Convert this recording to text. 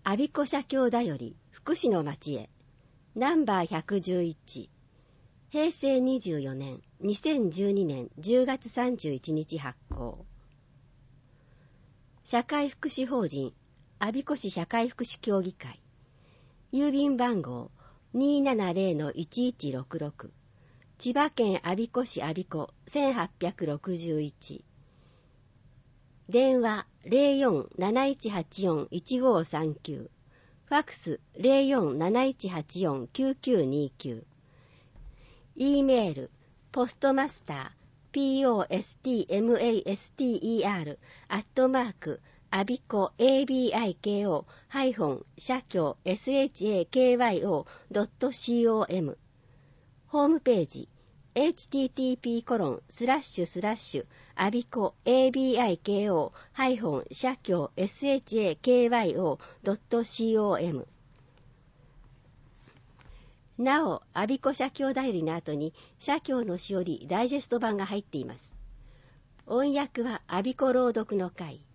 我孫子社協だより福祉の町へナンバー111平成24年2012年10月31日発行。社会福祉法人我孫子市社会福祉協議会郵便番号 270-1166 千葉県我孫子市我孫子1861電話 04-7184-1539 ファクス 04-7184-9929 E メールポストマスター postmaster アビコ abiko- 社協 shakyo.com ホームページ http:// アビコ abiko- 社協 shakyo.com なお、我孫子社協だよりの後に社協のしおりダイジェスト版が入っています。音訳は我孫子朗読の会。